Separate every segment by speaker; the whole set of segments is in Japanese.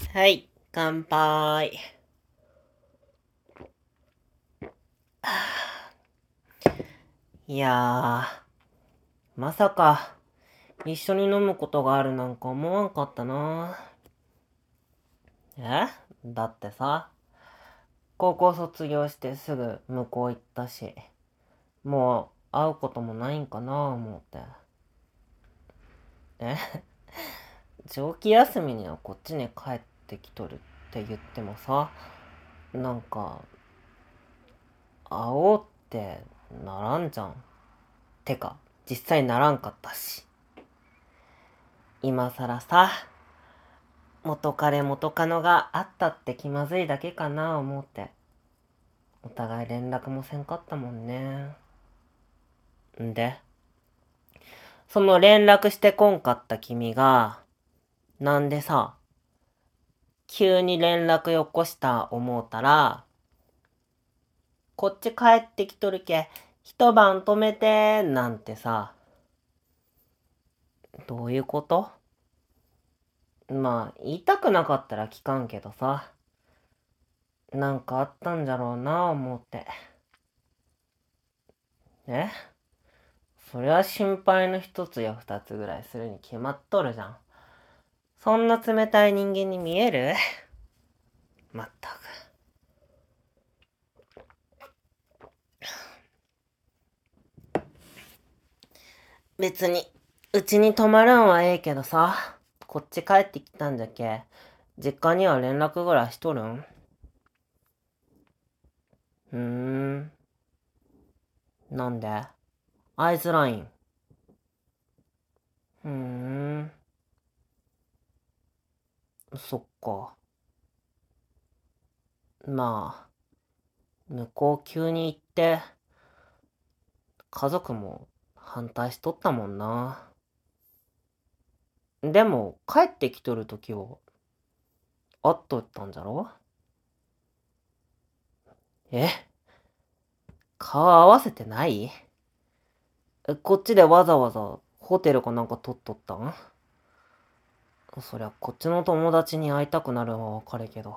Speaker 1: はい、乾杯。いやまさか、一緒に飲むことがあるなんか思わんかったな。えだってさ、高校卒業してすぐ向こう行ったし、もう会うこともないんかな思って。え長期休みにはこっちに帰ってきとるって言ってもさ、なんか、会おうってならんじゃん。てか、実際ならんかったし。今更さ、元彼元カノがあったって気まずいだけかな思って。お互い連絡もせんかったもんね。んで、その連絡してこんかった君が、なんでさ、急に連絡よこした思うたら、こっち帰ってきとるけ、一晩止めて、なんてさ、どういうこと？まあ、言いたくなかったら聞かんけどさ、なんかあったんじゃろうな思って。えそりゃ心配の一つや二つぐらいするに決まっとるじゃん。そんな冷たい人間に見える？まったく。別に、うちに泊まるんはええけどさ、こっち帰ってきたんじゃけ、実家には連絡ぐらいしとるん？ふーん。なんで？会いづらいん？ふーん。そっか。まあ、向こう急に行って、家族も反対しとったもんな。でも、帰ってきとるときは、会っとったんじゃろ？え顔合わせてない？こっちでわざわざホテルかなんか取っとったん？そりゃこっちの友達に会いたくなるのはわかるけど。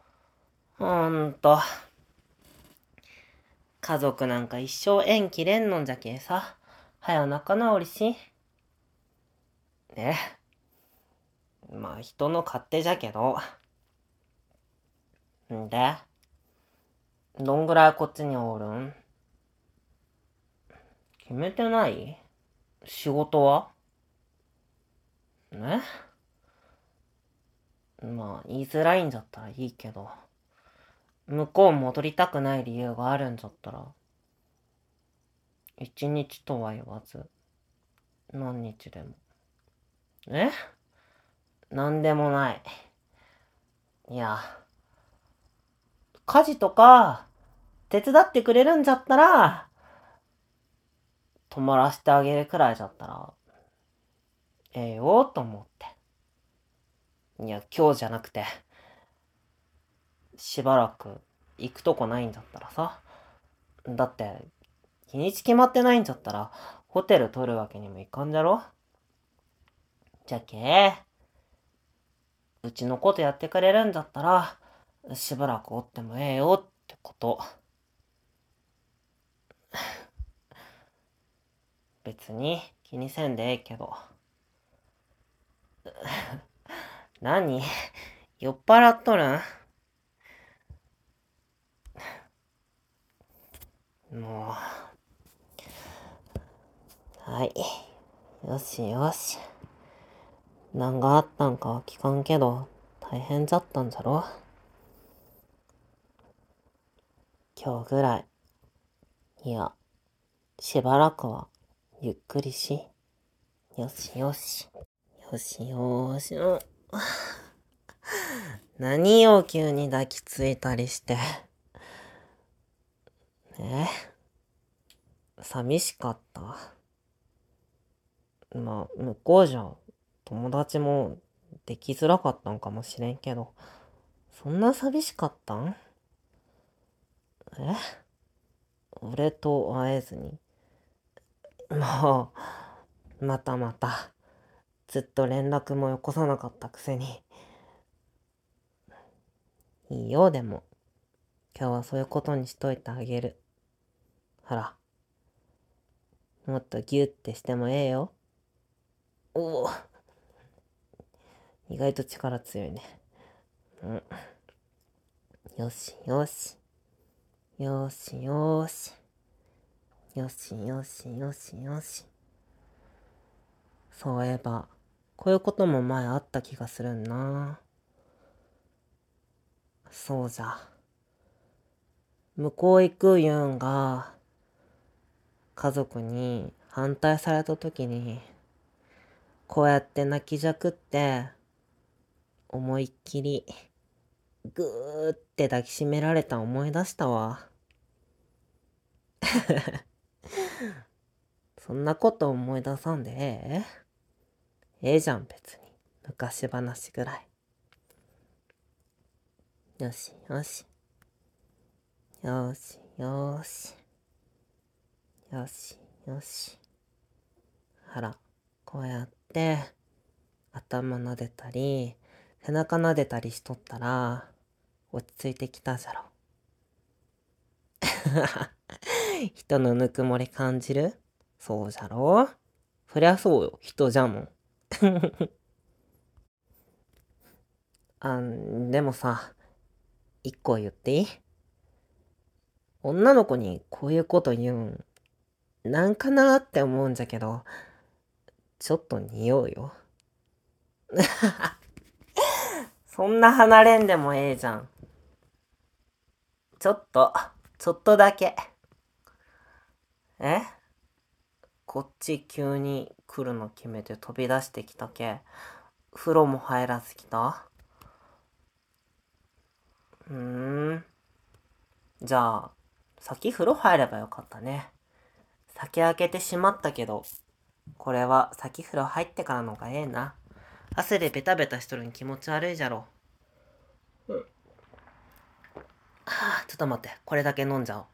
Speaker 1: 家族なんか一生縁切れんのんじゃけさ。はや仲直りし。ね。まあ人の勝手じゃけど。んで、どんぐらいこっちにおるん？決めてない？仕事は？ね。まあ言いづらいんじゃったらいいけど。向こう戻りたくない理由があるんじゃったら、一日とは言わず、何日でも。えなんでもない。いや、家事とか、手伝ってくれるんじゃったら、泊まらせてあげるくらいじゃったら、ええよと思って。いや、今日じゃなくて、しばらく行くとこないんだったらさ。だって、日にち決まってないんじゃったら、ホテル取るわけにもいかんじゃろ？じゃけ、うちのことやってくれるんだったら、しばらくおってもええよってこと。別に気にせんでええけど。何酔っ払っとるん？もう、はい。よしよし。何があったんかは聞かんけど、大変じゃったんじゃろ？今日ぐらい。いや、しばらくは、ゆっくりし。よしよし。よしよし。何を急に抱きついたりして。寂しかった？まあ、向こうじゃ、友達もできづらかったんかもしれんけど、そんな寂しかったん？俺と会えずに。もまたまた、ずっと連絡もよこさなかったくせに。 いいよ、でも。今日はそういうことにしといてあげる。ほら。もっとギュッてしてもええよ。おお。意外と力強いね。うん。よしよし。よしよし。よしよしよしよし。そういえば、こういうことも前あった気がするんな。そうじゃ。向こう行く言うんが、家族に反対された時に、こうやって泣きじゃくって、思いっきり、ぐーって抱きしめられた思い出したわ。そんなこと思い出さんでええじゃん別に。昔話ぐらい。よしよし。よしよし。よしよし。ほら、こうやって、頭撫でたり、背中撫でたりしとったら、落ち着いてきたじゃろ。人のぬくもり感じる？そうじゃろ？そりゃそうよ。人じゃもん。でもさ、一個言っていい？女の子にこういうこと言うん、なんかなって思うんじゃけど、ちょっと匂うよ。そんな離れんでもええじゃん。ちょっと、ちょっとだけ。え？こっち急に来るの決めて飛び出してきたけ。風呂も入らず来た？じゃあ、先風呂入ればよかったね。先開けてしまったけど、これは先風呂入ってからのがええな。汗でベタベタしとるに気持ち悪いじゃろ。ちょっと待って、これだけ飲んじゃおう。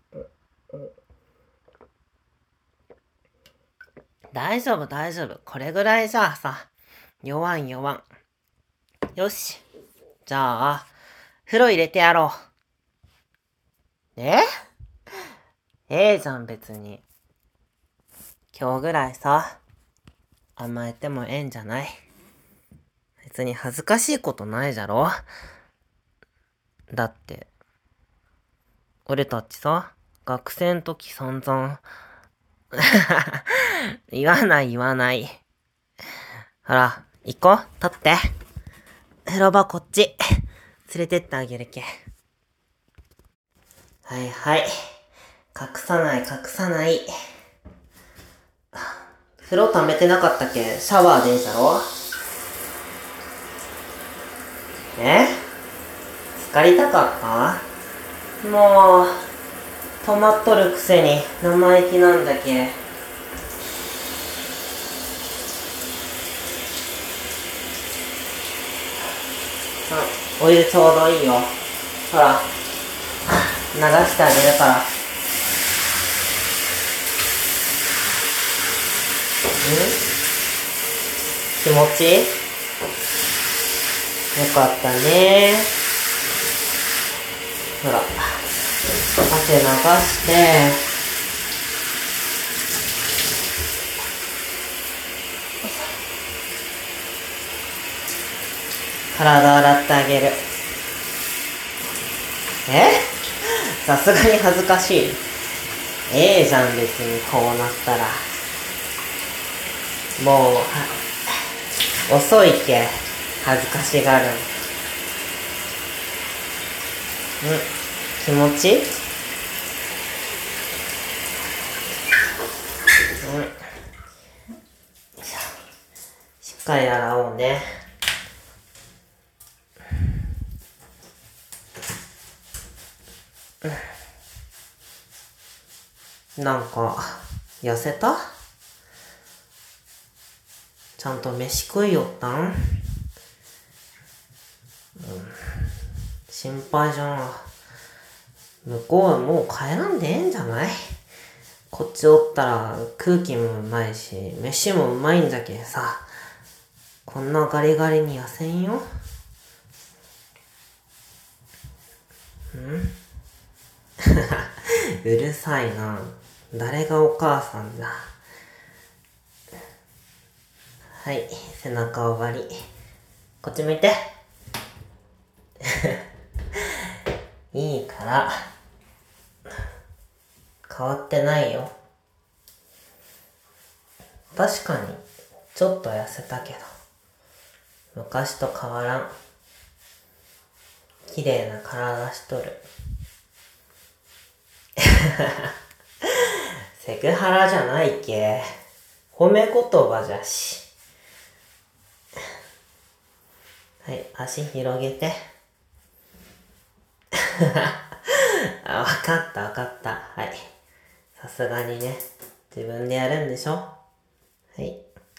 Speaker 1: 大丈夫大丈夫。これぐらいじゃあさ、弱ん弱ん。よし。じゃあ、風呂入れてやろう。ええじゃん別に。今日ぐらいさ、甘えてもええんじゃない？別に恥ずかしいことないじゃろ？だって、俺たちさ、学生の時散々言わない言わない。ほら、行こう、立って。風呂場こっち。連れてってあげるけ。はいはい。隠さない隠さない。風呂溜めてなかったっけ？シャワーでいいじゃろ？浸かりたかった？もう、止まっとるくせに生意気なんだけ。お湯ちょうどいいよ。ほら、流してあげるから。気持ちいい？よかったね。ほら、汗流して、体洗ってあげる。さすがに恥ずかしい？ええじゃん別にこうなったら。もう、遅いけ。恥ずかしがる。気持ちいい？しっかり洗おうね。なんか、痩せた？ちゃんと飯食いよったん？心配じゃん。向こうはもう帰らんでええんじゃない？こっちおったら空気もうまいし、飯もうまいんじゃけさ。こんなガリガリに痩せんよ。 うるさいな。誰がお母さんだ。はい、背中を割り。こっち向いて。いいから。変わってないよ。確かに、ちょっと痩せたけど、昔と変わらん。綺麗な体しとる。セクハラじゃないけ。褒め言葉じゃし。はい、足広げて。あ、わかったわかった。はい。さすがにね、自分でやるんでしょ？はい。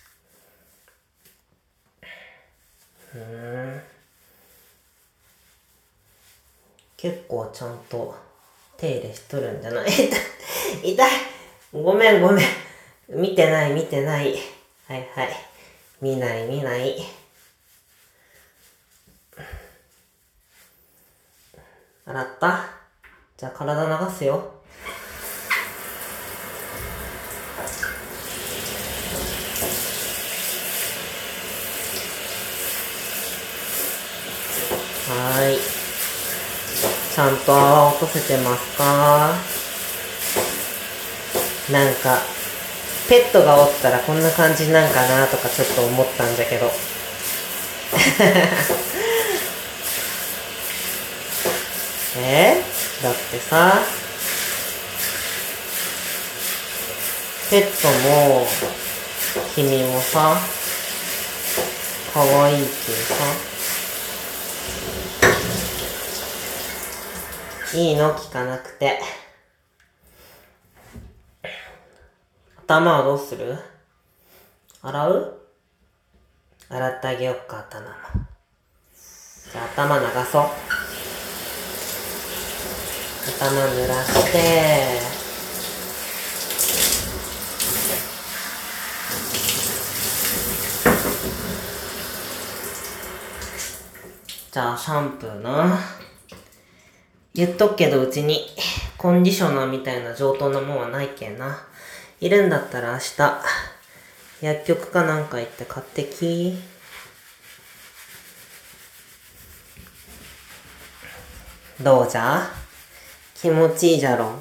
Speaker 1: 結構ちゃんと手入れしとるんじゃない？痛い。ごめん。見てない。はいはい。見ない。洗った？じゃあ体流すよ。はーい。ちゃんと泡落とせてますか？なんか、ペットがおったらこんな感じなんかなとかちょっと思ったんだけど。だってさ、ペットも、君もさ、可愛いけどさ、いいの聞かなくて。頭はどうする？洗ってあげよっか、頭も。じゃあ頭流そう。頭濡らして、じゃあシャンプーな。言っとくけどうちにコンディショナーみたいな上等なもんはないけんな。いるんだったら明日、薬局かなんか行って買ってき。どうじゃ？気持ちいいじゃろ。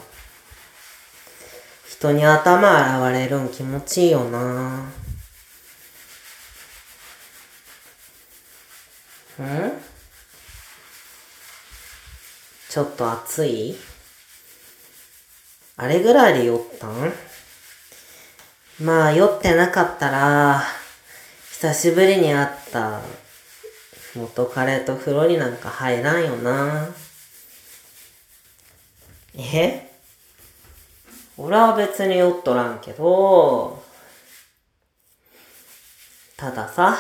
Speaker 1: 人に頭洗われるん気持ちいいよな。ちょっと暑い？あれぐらいで酔ったん？まあ酔ってなかったら、久しぶりに会った元彼と風呂になんか入らんよな。俺は別に酔っとらんけど、たださ、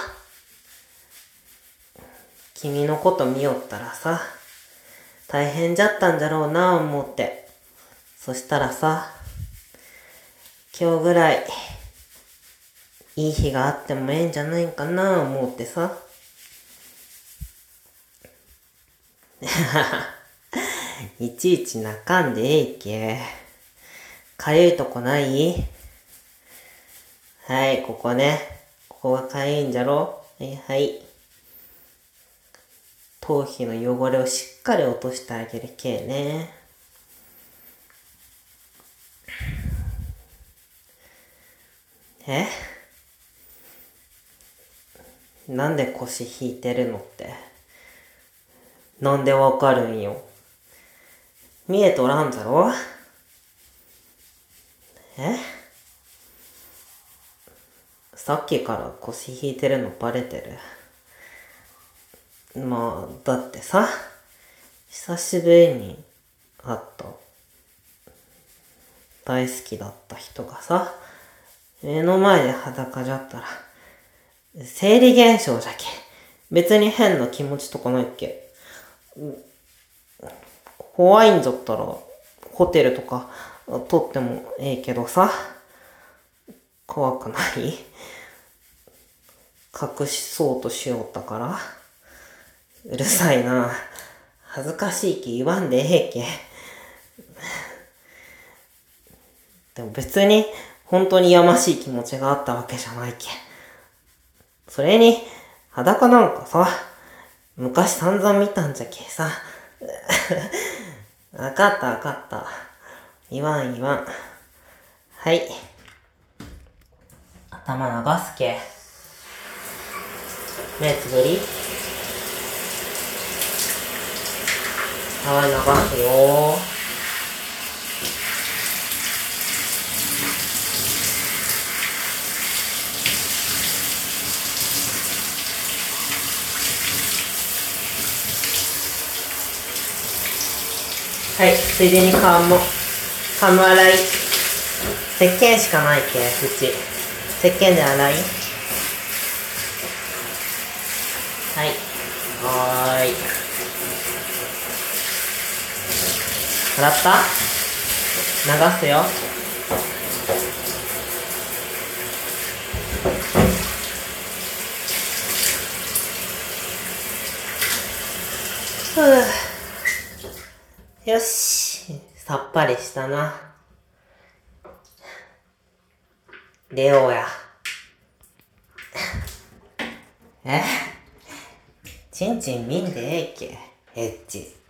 Speaker 1: 君のこと見よったらさ、大変じゃったんだろうな思って。そしたらさ、今日ぐらい、いい日があってもええんじゃないかな思ってさ。いちいち泣かんでええけ。かゆいとこない？はい、ここね。ここがかゆいんじゃろ？はい。頭皮の汚れをしっかり落としてあげるけね。なんで腰引いてるのって。なんでわかるんよ。見えとらんじゃろ？さっきから腰引いてるのバレてる。まあ、だってさ、久しぶりに会った大好きだった人がさ、目の前で裸じゃったら、生理現象じゃけ。別に変な気持ちとかないっけ。怖いんじゃったら、ホテルとか取ってもええけどさ、怖くない？隠しそうとしよったから。うるさいな。 恥ずかしいき言わんでええけ。でも別に本当にやましい気持ちがあったわけじゃないけ。それに裸なんかさ、昔散々見たんじゃけさ。わかったわかった。言わん。はい。頭流すけ。目つぶり。はい、流すよ。はい、ついでに顔も洗い。石鹸しかないけ、うち。石鹸で洗い。はい。洗った？流すよ。よし。さっぱりしたな。出ようや。ちんちん見んでええけ。エッチ。